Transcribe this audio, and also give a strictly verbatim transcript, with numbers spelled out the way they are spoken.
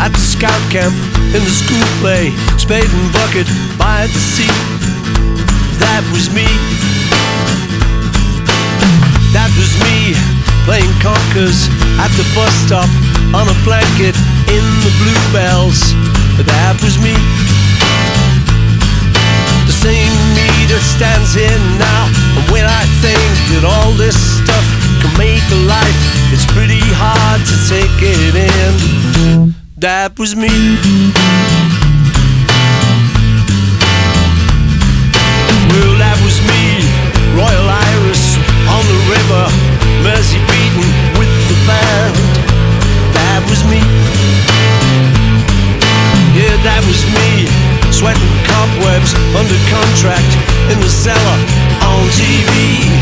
at the scout camp, in the school play, spade and bucket by the sea. That was me. That was me, playing conkers at the bus stop, on a blanket in the bluebells. That was me. The same me that stands here now. And when I think that all this stuff can make a life, it's pretty hard to take it in. That was me.